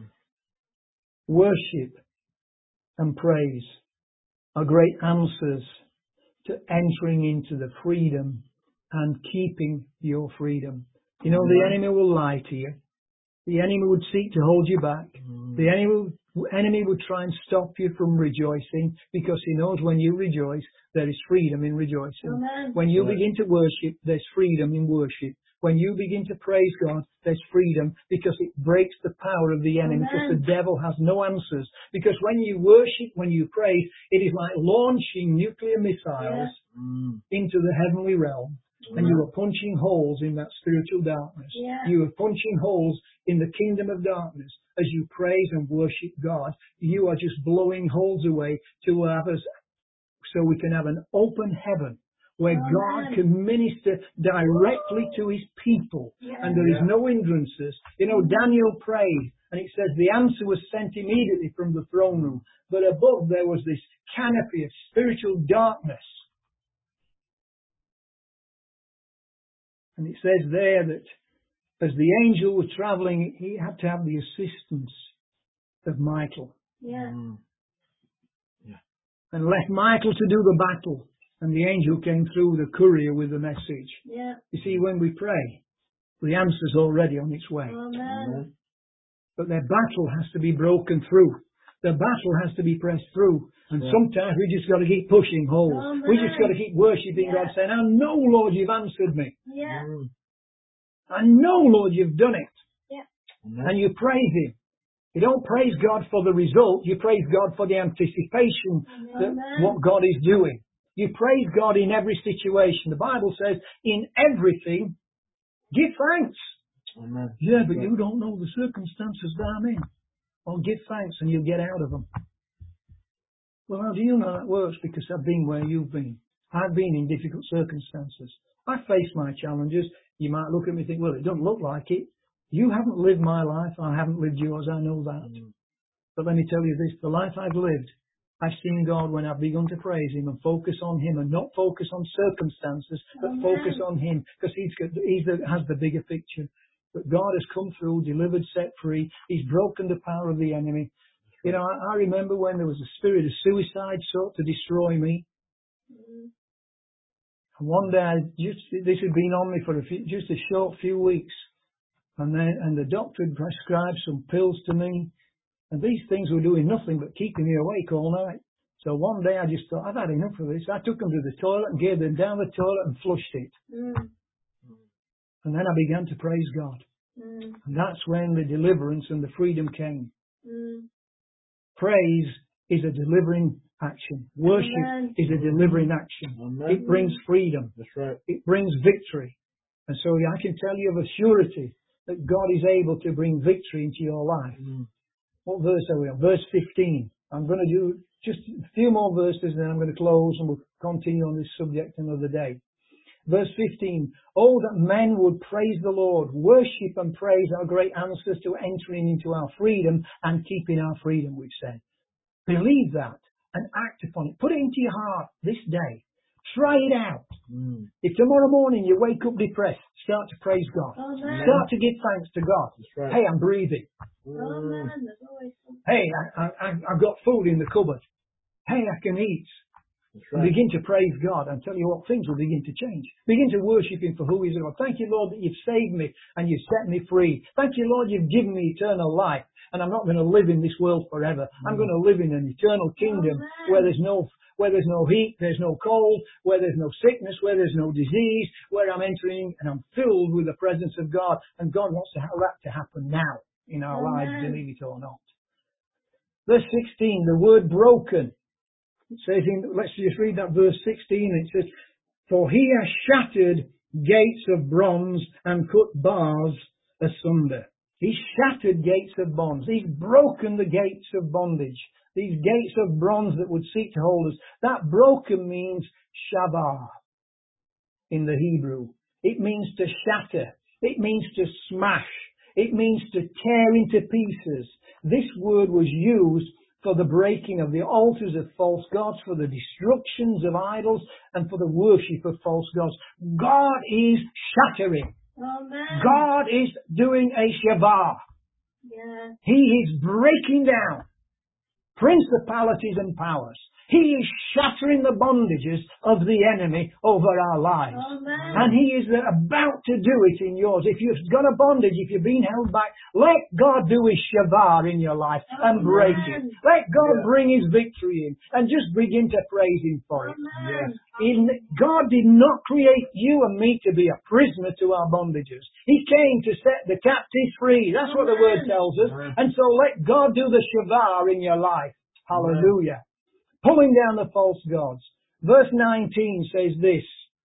Worship and praise are great answers to entering into the freedom and keeping your freedom. You know, the enemy will lie to you. The enemy would seek to hold you back. Mm. The enemy, enemy would try and stop you from rejoicing, because he knows when you rejoice, there is freedom in rejoicing. Amen. When you Right. begin to worship, there's freedom in worship. When you begin to praise God, there's freedom, because it breaks the power of the enemy, because Amen. the devil has no answers. Because when you worship, when you praise, it is like launching nuclear missiles Mm. into the heavenly realm. And you are punching holes in that spiritual darkness. Yeah. You are punching holes in the kingdom of darkness. As you praise and worship God, you are just blowing holes away to have us, so we can have an open heaven where Amen. God can minister directly to His people. Yeah. And there is Yeah. no hindrances. You know, Daniel prayed, and it says the answer was sent immediately from the throne room. But above there was this canopy of spiritual darkness. And it says there that as the angel was travelling, he had to have the assistance of Michael, Yeah. Mm. and left Michael to do the battle. And the angel came through the courier with the message. Yeah. You see, when we pray, the answer's already on its way. Amen. Amen. But their battle has to be broken through. The battle has to be pressed through. And Yeah. sometimes we just got to keep pushing holes. Amen. We just got to keep worshipping Yeah. God, saying, I know, Lord, you've answered me. Yeah. Mm. I know, Lord, you've done it. Amen. And you praise Him. You don't praise God for the result. You praise God for the anticipation that Amen. what God is doing. You praise God in every situation. The Bible says, in everything, give thanks. Amen. Yeah, but you don't know the circumstances that I'm in. Well, give thanks and you'll get out of them. Well, how do you know that works? Because I've been where you've been. I've been in difficult circumstances. I face my challenges. You might look at me and think, well, it doesn't look like it. You haven't lived my life. I haven't lived yours. I know that. Mm. But let me tell you this, the life I've lived, I've seen God when I've begun to praise Him and focus on Him and not focus on circumstances, but Amen. Focus on Him, because He's, he's the, has the bigger picture. But God has come through, delivered, set free. He's broken the power of the enemy. You know, I, I remember when there was a spirit of suicide sought to destroy me. Mm. And one day, I just, this had been on me for a few, just a short few weeks. And then, and the doctor had prescribed some pills to me. And these things were doing nothing but keeping me awake all night. So one day I just thought, I've had enough of this. I took them to the toilet and gave them down the toilet and flushed it. Mm. And then I began to praise God. Mm. And that's when the deliverance and the freedom came. Mm. Praise is a delivering action. Worship Amen. Is a delivering action. Amen. It brings freedom. That's right. It brings victory. And so I can tell you of a surety that God is able to bring victory into your life. Mm. What verse are we on? Verse fifteen. I'm going to do just a few more verses and then I'm going to close and we'll continue on this subject another day. Verse fifteen. Oh, that men would praise the Lord, worship and praise our great ancestors to entering into our freedom and keeping our freedom, we've said. Believe that and act upon it. Put it into your heart this day. Try it out. Mm. If tomorrow morning you wake up depressed, start to praise God. Amen. Start to give thanks to God. Right. Hey, I'm breathing. Amen. Hey, I, I, I've got food in the cupboard. Hey, I can eat. Right. And begin to praise God and tell you what, things will begin to change. Begin to worship Him for who He is. Thank you, Lord, that you've saved me and you've set me free. Thank you, Lord, you've given me eternal life. And I'm not going to live in this world forever. Mm. I'm going to live in an eternal kingdom Amen. where there's no where there's no heat, there's no cold, where there's no sickness, where there's no disease, where I'm entering and I'm filled with the presence of God. And God wants to have that to happen now in our Amen. lives, believe it or not. Verse sixteen, the word broken. It says in, let's just read that verse sixteen. It says, for He has shattered gates of bronze and cut bars asunder. He's shattered gates of bonds. He's broken the gates of bondage. These gates of bronze that would seek to hold us. That broken means shabar in the Hebrew. It means to shatter. It means to smash. It means to tear into pieces. This word was used for the breaking of the altars of false gods, for the destructions of idols, and for the worship of false gods. God is shattering. Amen. God is doing a shavar. Yeah. He is breaking down principalities and powers. He is shattering the bondages of the enemy over our lives. Amen. And He is about to do it in yours. If you've got a bondage, if you've been held back, let God do His shavar in your life and break it. Let God yeah. bring His victory in and just begin to praise Him for it. Yes. In, God did not create you and me to be a prisoner to our bondages. He came to set the captives free. That's what the Word tells us. Amen. And so let God do the shavar in your life. Hallelujah. Amen. Pulling down the false gods. Verse nineteen says this.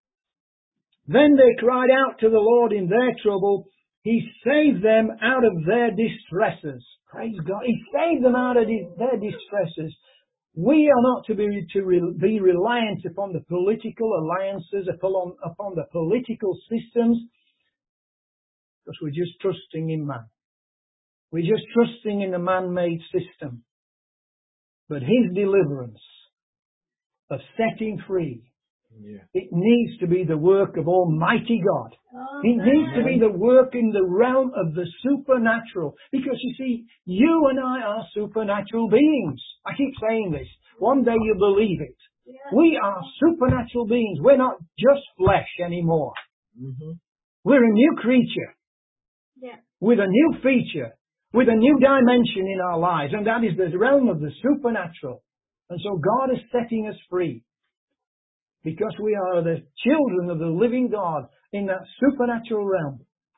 Then they cried out to the Lord in their trouble. He saved them out of their distresses. Praise God. He saved them out of their distresses. We are not to be to re, be reliant upon the political alliances, upon, upon the political systems, because we're just trusting in man. We're just trusting in the man-made system. But His deliverance of setting free, yeah. it needs to be the work of Almighty God. Oh, it needs to be the work in the realm of the supernatural. Because you see, you and I are supernatural beings. I keep saying this. One day you'll believe it. Yeah. We are supernatural beings. We're not just flesh anymore. Mm-hmm. We're a new creature. Yeah. With a new feature. With a new dimension in our lives. And that is the realm of the supernatural. And so God is setting us free. Because we are the children of the living God in that supernatural realm.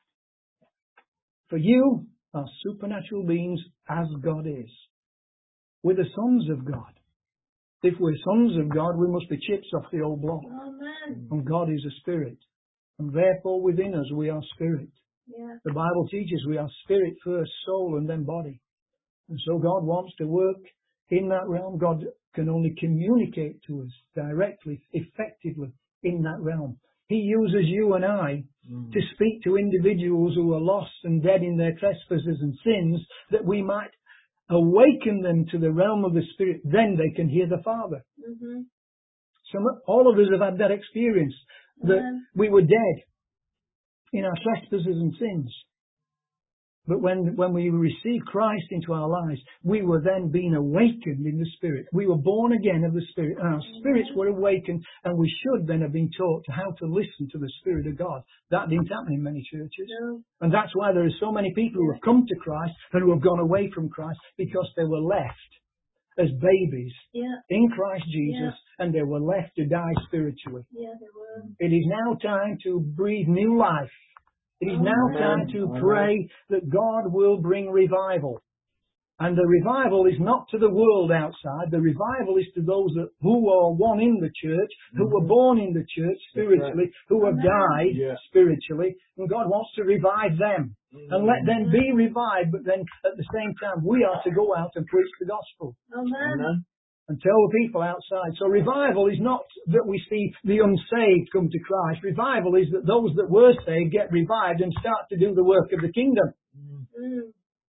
For you are supernatural beings as God is. We're the sons of God. If we're sons of God, we must be chips off the old block. Amen. And God is a spirit. And therefore within us we are spirit. Yeah. The Bible teaches we are spirit first, soul, and then body. And so God wants to work in that realm. God can only communicate to us directly, effectively in that realm. He uses you and I Mm. to speak to individuals who are lost and dead in their trespasses and sins, that we might awaken them to the realm of the Spirit. Then they can hear the Father. Mm-hmm. So all of us have had that experience, that Yeah. we were dead in our trespasses and sins. But when, when we received Christ into our lives, we were then being awakened in the Spirit. We were born again of the Spirit, and our spirits were awakened, and we should then have been taught how to listen to the Spirit of God. That didn't happen in many churches. No. And that's why there are so many people who have come to Christ and who have gone away from Christ, because they were left as babies Yeah. in Christ Jesus, and they were left to die spiritually. Yeah, they were. It is now time to breathe new life. It is now Amen. time to Amen. pray that God will bring revival. And the revival is not to the world outside. The revival is to those that, who are one in the church, who were Mhm. born in the church spiritually, who have Amen. died Yeah. spiritually. And God wants to revive them and let them be revived. But then at the same time, we are to go out and preach the gospel Amen. Amen. and tell the people outside. So revival is not that we see the unsaved come to Christ. Revival is that those that were saved get revived and start to do the work of the kingdom. Mm.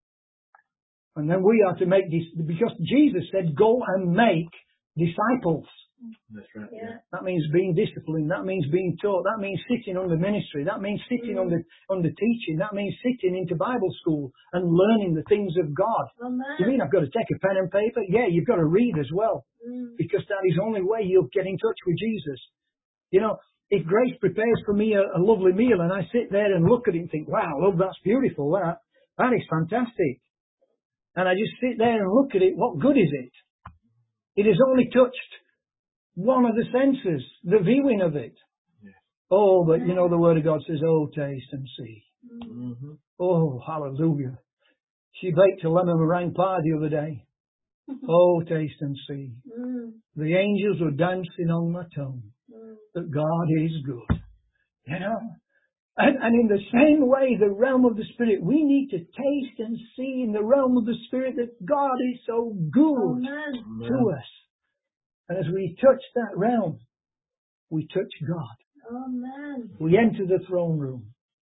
And then we are to make this, because Jesus said, go and make disciples. That's right. Yeah. Yeah. That means being disciplined. That means being taught. That means sitting under ministry. That means sitting Mm. under, under teaching. That means sitting into Bible school and learning the things of God. Amen. You mean I've got to take a pen and paper? Yeah, you've got to read as well, Mm. because that is the only way you'll get in touch with Jesus. You know, if Grace prepares for me a, a lovely meal and I sit there and look at it and think, wow, love, that's beautiful. That, that is fantastic. And I just sit there and look at it, what good is it? It has only touched one of the senses, the viewing of it. Yeah. Oh, but you know the Word of God says, oh, taste and see. Mm-hmm. Oh, hallelujah. She baked a lemon meringue pie the other day. Oh, taste and see. Mm. The angels were dancing on my tongue Mm. that God is good. You know? And, and in the same way, the realm of the Spirit, we need to taste and see in the realm of the Spirit that God is so good Amen. to us. And as we touch that realm, we touch God. Amen. We enter the throne room.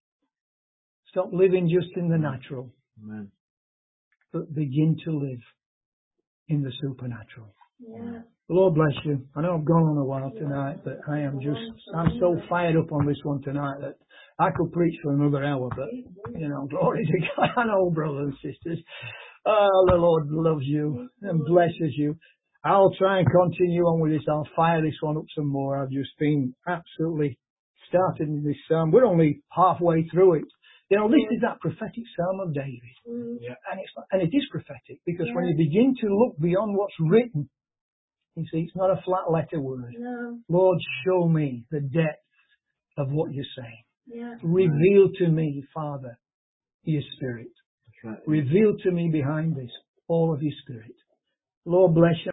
Stop living just in the natural, Amen. but begin to live in the supernatural. Yeah. The Lord bless you. I know I've gone on a while tonight, but I am just, I'm so fired up on this one tonight that I could preach for another hour, but, you know, glory to God. I know, brothers and sisters. Oh, the Lord loves you and blesses you. I'll try and continue on with this. I'll fire this one up some more. I've just been absolutely started in this psalm. We're only halfway through it. You know, this is that prophetic psalm of David. Mm. Yeah. And it's and it is prophetic, because when Yeah. you begin to look beyond what's written, you see, it's not a flat letter word. No. Lord, show me the depth of what you're saying. Yeah. Reveal to me, Father, your Spirit. That's right. Reveal to me behind this all of your Spirit. Lord bless you.